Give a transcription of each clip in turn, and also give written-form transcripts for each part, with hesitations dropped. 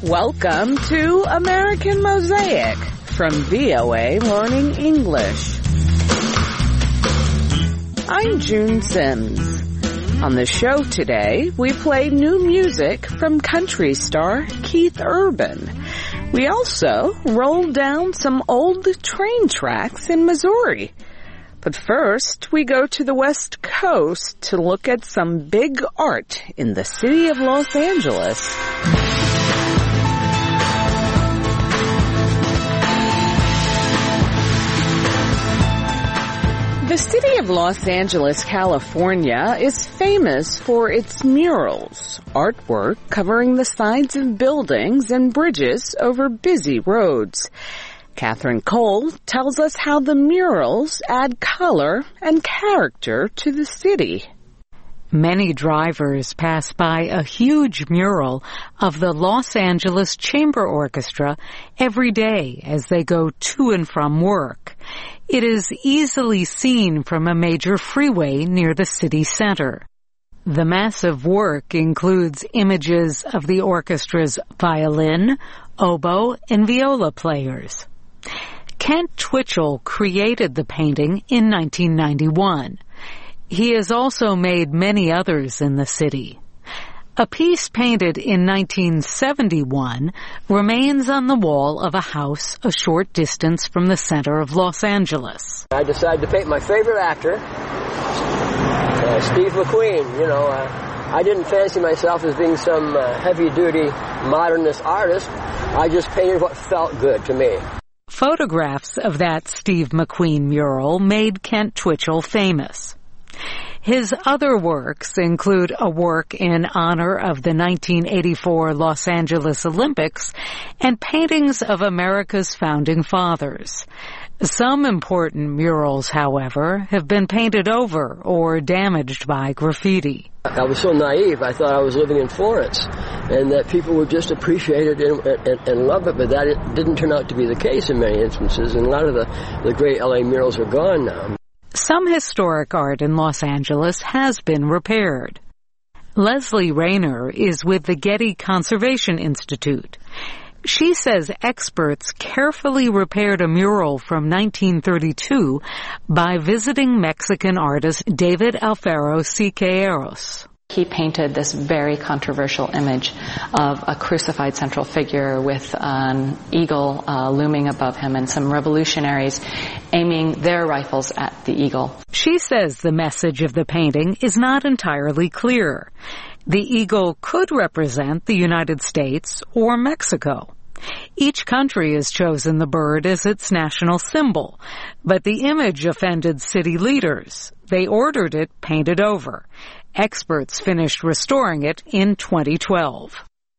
Welcome to American Mosaic from VOA Learning English. I'm June Sims. On the show today, we play new music from country star Keith Urban. We also roll down some old train tracks in Missouri. But first, we go to the West Coast to look at some big art in the city of Los Angeles. The city of Los Angeles, California, is famous for its murals, artwork covering the sides of buildings and bridges over busy roads. Catherine Cole tells us how the murals add color and character to the city. Many drivers pass by a huge mural of the Los Angeles Chamber Orchestra every day as they go to and from work. It is easily seen from a major freeway near the city center. The massive work includes images of the orchestra's violin, oboe, and viola players. Kent Twitchell created the painting in 1991. He has also made many others in the city. A piece painted in 1971 remains on the wall of a house a short distance from the center of Los Angeles. I decided to paint my favorite actor, Steve McQueen. I didn't fancy myself as being some heavy-duty modernist artist. I just painted what felt good to me. Photographs of that Steve McQueen mural made Kent Twitchell famous. His other works include a work in honor of the 1984 Los Angeles Olympics and paintings of America's founding fathers. Some important murals, however, have been painted over or damaged by graffiti. I was so naive, I thought I was living in Florence and that people would just appreciate it and love it, but that it didn't turn out to be the case in many instances, and a lot of the great LA murals are gone now. Some historic art in Los Angeles has been repaired. Leslie Rayner is with the Getty Conservation Institute. She says experts carefully repaired a mural from 1932 by visiting Mexican artist David Alfaro Siqueiros. He painted this very controversial image of a crucified central figure with an eagle looming above him and some revolutionaries aiming their rifles at the eagle. She says the message of the painting is not entirely clear. The eagle could represent the United States or Mexico. Each country has chosen the bird as its national symbol, but the image offended city leaders. They ordered it painted over. Experts finished restoring it in 2012.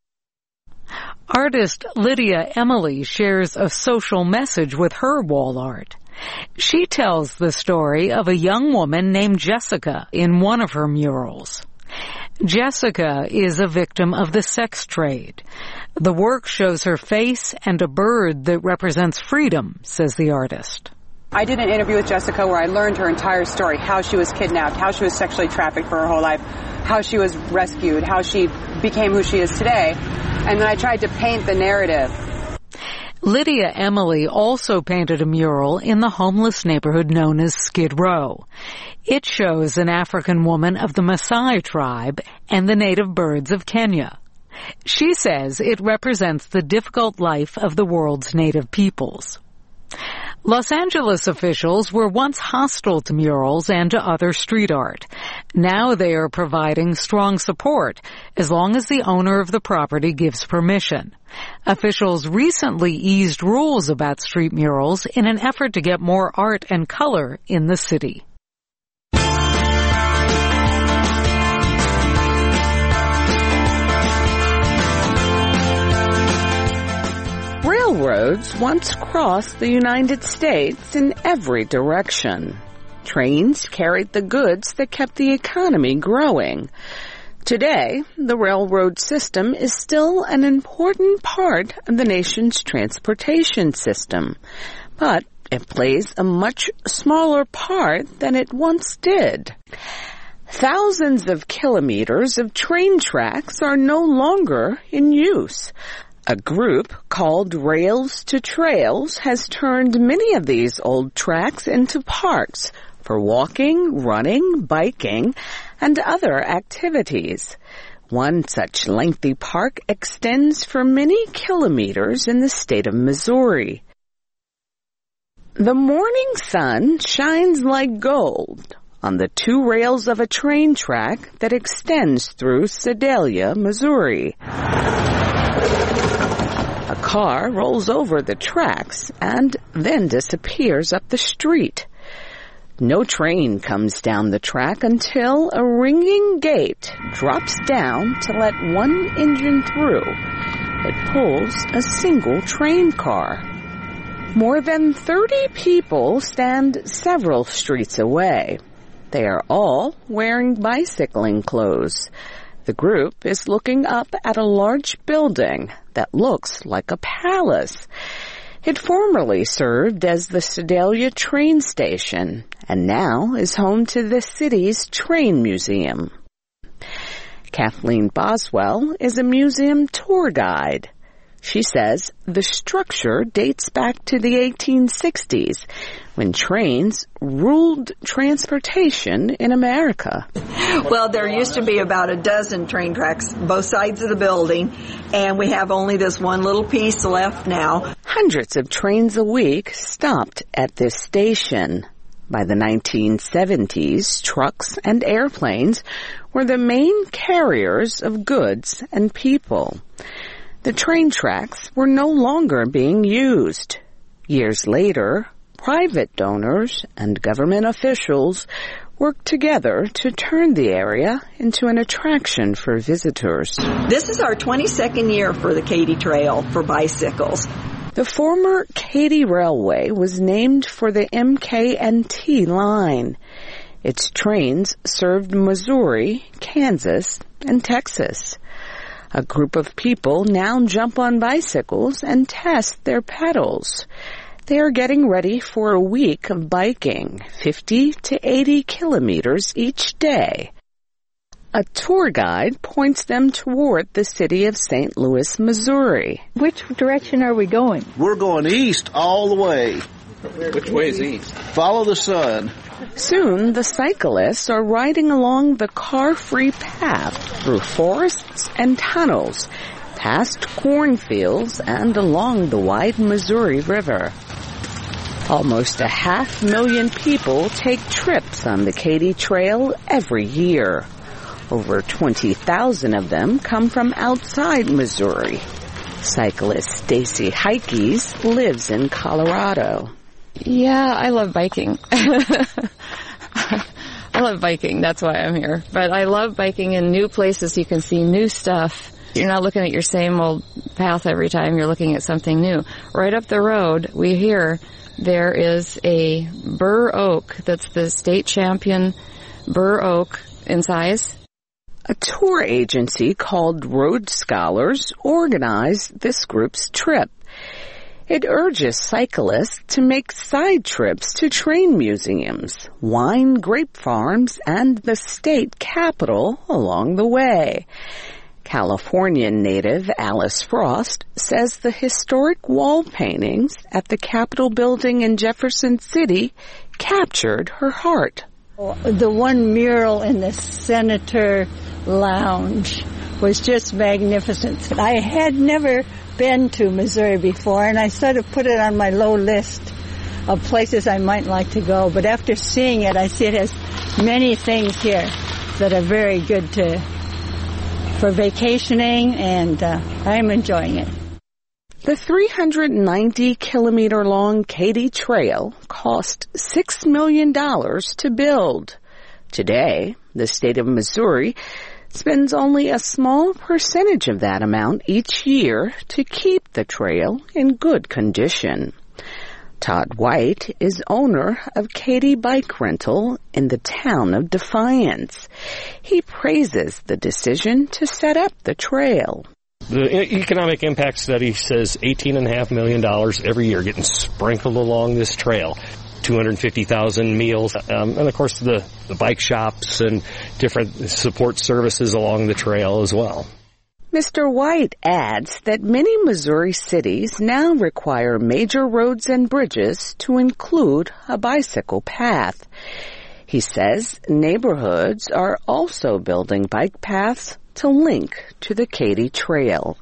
Artist Lydia Emily shares a social message with her wall art. She tells the story of a young woman named Jessica in one of her murals. Jessica is a victim of the sex trade. The work shows her face and a bird that represents freedom, says the artist. I did an interview with Jessica where I learned her entire story, how she was kidnapped, how she was sexually trafficked for her whole life, how she was rescued, how she became who she is today, and then I tried to paint the narrative. Lydia Emily also painted a mural in the homeless neighborhood known as Skid Row. It shows an African woman of the Maasai tribe and the native birds of Kenya. She says it represents the difficult life of the world's native peoples. Los Angeles officials were once hostile to murals and to other street art. Now they are providing strong support as long as the owner of the property gives permission. Officials recently eased rules about street murals in an effort to get more art and color in the city. Railroads once crossed the United States in every direction. Trains carried the goods that kept the economy growing. Today, the railroad system is still an important part of the nation's transportation system, but it plays a much smaller part than it once did. Thousands of kilometers of train tracks are no longer in use. A group called Rails to Trails has turned many of these old tracks into parks for walking, running, biking, and other activities. One such lengthy park extends for many kilometers in the state of Missouri. The morning sun shines like gold on the two rails of a train track that extends through Sedalia, Missouri. A car rolls over the tracks and then disappears up the street. No train comes down the track until a ringing gate drops down to let one engine through. It pulls a single train car. More than 30 people stand several streets away. They are all wearing bicycling clothes. The group is looking up at a large building that looks like a palace. It formerly served as the Sedalia train station and now is home to the city's train museum. Kathleen Boswell is a museum tour guide. She says the structure dates back to the 1860s when trains ruled transportation in America. Well, there used to be about a dozen train tracks both sides of the building, and we have only this one little piece left now. Hundreds of trains a week stopped at this station. By the 1970s, trucks and airplanes were the main carriers of goods and people. The train tracks were no longer being used. Years later, private donors and government officials worked together to turn the area into an attraction for visitors. This is our 22nd year for the Katy Trail for bicycles. The former Katy Railway was named for the MK&T line. Its trains served Missouri, Kansas, and Texas. A group of people now jump on bicycles and test their pedals. They are getting ready for a week of biking, 50 to 80 kilometers each day. A tour guide points them toward the city of St. Louis, Missouri. Which direction are we going? We're going east all the way. Which way is east? Follow the sun. Soon, the cyclists are riding along the car-free path through forests and tunnels, past cornfields and along the wide Missouri River. Almost 500,000 people take trips on the Katy Trail every year. Over 20,000 of them come from outside Missouri. Cyclist Stacy Heikes lives in Colorado. Yeah, I love biking. I love biking. That's why I'm here. But I love biking in new places. You can see new stuff. You're not looking at your same old path every time. You're looking at something new. Right up the road, we hear there is a bur oak that's the state champion bur oak in size. A tour agency called Road Scholars organized this group's trip. It urges cyclists to make side trips to train museums, wine grape farms, and the state capitol along the way. Californian native Alice Frost says the historic wall paintings at the Capitol building in Jefferson City captured her heart. The one mural in the Senator Lounge was just magnificent. I had never been to Missouri before, and I sort of put it on my low list of places I might like to go. But after seeing it, I see it has many things here that are very good for vacationing, and I'm enjoying it. The 390-kilometer-long Katy Trail cost $6 million to build. Today, the state of Missouri spends only a small percentage of that amount each year to keep the trail in good condition. Todd White is owner of Katy Bike Rental in the town of Defiance. He praises the decision to set up the trail. The economic impact study says $18.5 million every year getting sprinkled along this trail. 250,000 meals, and of course the bike shops and different support services along the trail as well. Mr. White adds that many Missouri cities now require major roads and bridges to include a bicycle path. He says neighborhoods are also building bike paths to link to the Katy Trail.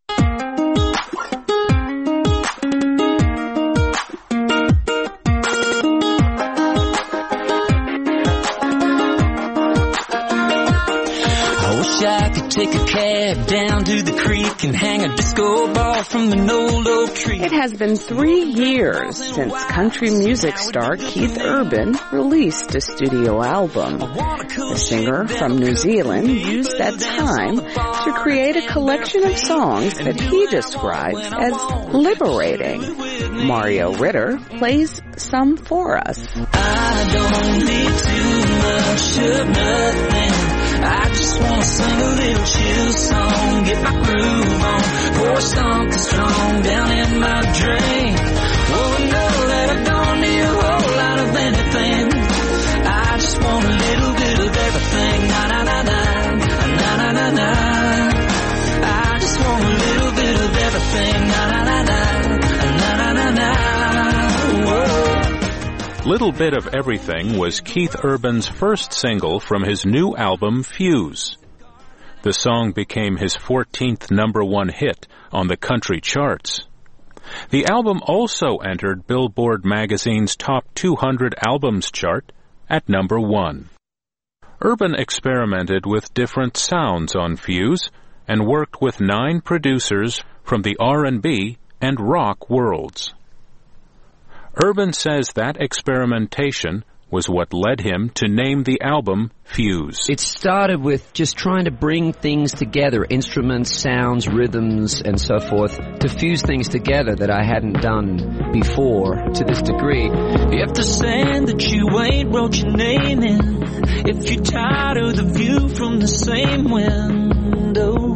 I could take a cab down to the creek and hang a disco ball from an old oak tree. It has been 3 years since country music star Keith Urban released a studio album. The singer from New Zealand used that time to create a collection of songs that he describes as liberating. Mario Ritter plays some for us. I don't need too much of nothing. I just want to sing a little chill song, get my groove on, pour something strong down in my drink. Oh, I know that I don't need a whole lot of anything. I just want a little bit of everything. Na na na na, na na na na. I just want a little bit of everything. Na na na na, na na na na. Whoa. Little Bit of Everything was Keith Urban's first single from his new album, Fuse. The song became his 14th #1 hit on the country charts. The album also entered Billboard magazine's Top 200 Albums chart at #1. Urban experimented with different sounds on Fuse and worked with 9 producers from the R&B and rock worlds. Urban says that experimentation was what led him to name the album Fuse. It started with just trying to bring things together, instruments, sounds, rhythms, and so forth, to fuse things together that I hadn't done before to this degree. If the sand that you ain't wrote your name in, if you're tired of the view from the same window,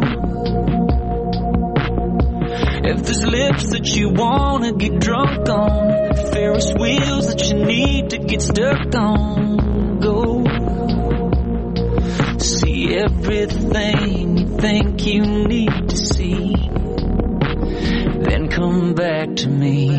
if there's lips that you wanna get drunk on, Ferris wheels that you need to get stuck on, go see everything you think you need to see, then come back to me.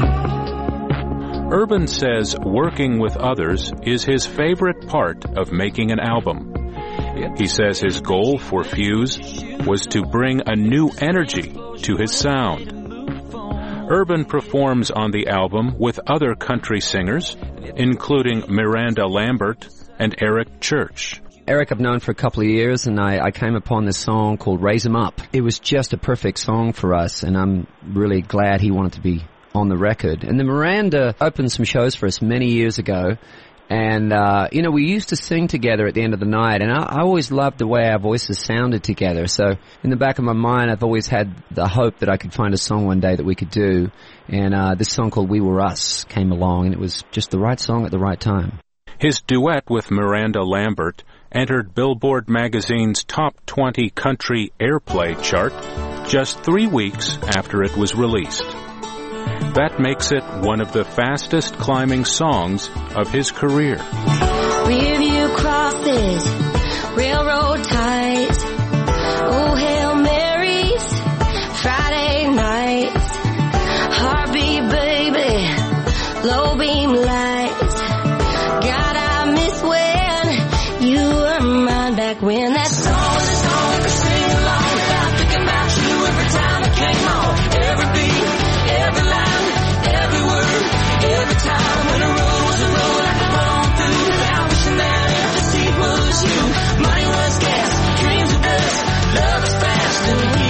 Urban says working with others is his favorite part of making an album. He says his goal for Fuse was to bring a new energy to his sound. Urban performs on the album with other country singers, including Miranda Lambert and Eric Church. Eric I've known for a couple of years, and I came upon this song called Raise 'Em Up. It was just a perfect song for us, and I'm really glad he wanted to be on the record. And then Miranda opened some shows for us many years ago, and, we used to sing together at the end of the night, and I always loved the way our voices sounded together. So in the back of my mind, I've always had the hope that I could find a song one day that we could do. And this song called We Were Us came along, and it was just the right song at the right time. His duet with Miranda Lambert entered Billboard magazine's Top 20 Country Airplay chart just 3 weeks after it was released. That makes it one of the fastest climbing songs of his career. Review crosses, railroad ties, oh Hail Marys, Friday nights, heartbeat baby, low beam lights. God, I miss when you were mine back when that song was a song for sing along. I'm thinking about you every time it came on. Every beat, every line, every word, every time when the road was a road I could run on through. Without wishing that every seat was you. Money was gas, dreams were dust, love was fast, and we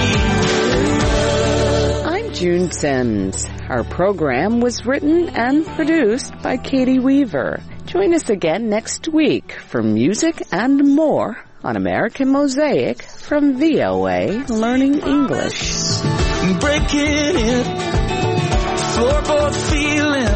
were. I'm June Sims. Our program was written and produced by Katie Weaver. Join us again next week for music and more on American Mosaic from VOA Learning English. Breaking it, floorboard feeling.